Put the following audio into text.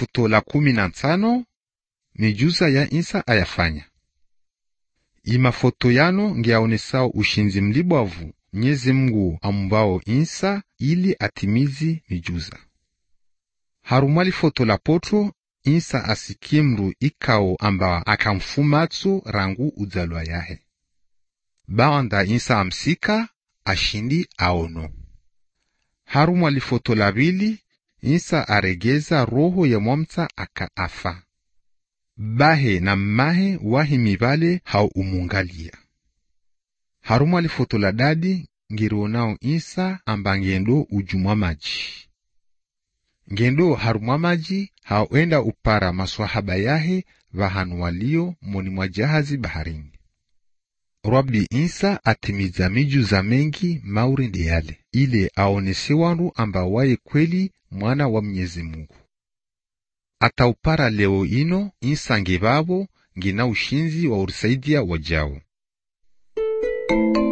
futo la 15 mijuza ya Isa ayafanya. Imafoto yano ngiaonesao ushinzi mlibwavu Mwenyezi Mungu ambao Isa ili atimizi mijuza. Harumali foto la potro Isa asikimru ikao amba akamfumatsu rangu udzalwa yahe. Baanda Isa amsika ashindi aono. Harumali foto la bili Isa aregeza roho ya mwamta akaafa. Bahe na mahe wahi mibale hau umungalia. Harumali foto la dadi ngirionao Isa amba ngendo ujumwa maji. Ngendo harumwa maji hauenda upara maswahaba yahe vahanu walio moni mwa jahazi baharini. Rabbi Isa atimiza mijuza mengi maurinde yale, ile aonese wandu amba waye kweli mwana wa Mwenyezi Mungu. Ataupara leo ino Isa ngebabo ngina ushinzi wa urisaidia wajao.